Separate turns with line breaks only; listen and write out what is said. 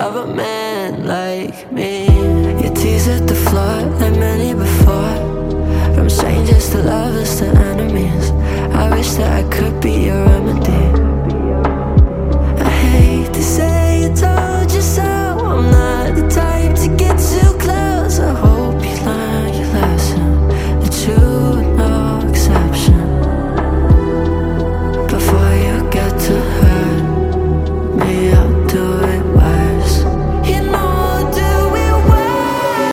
of a man like me. You tease at the floor like many before, from strangers to lovers to enemies.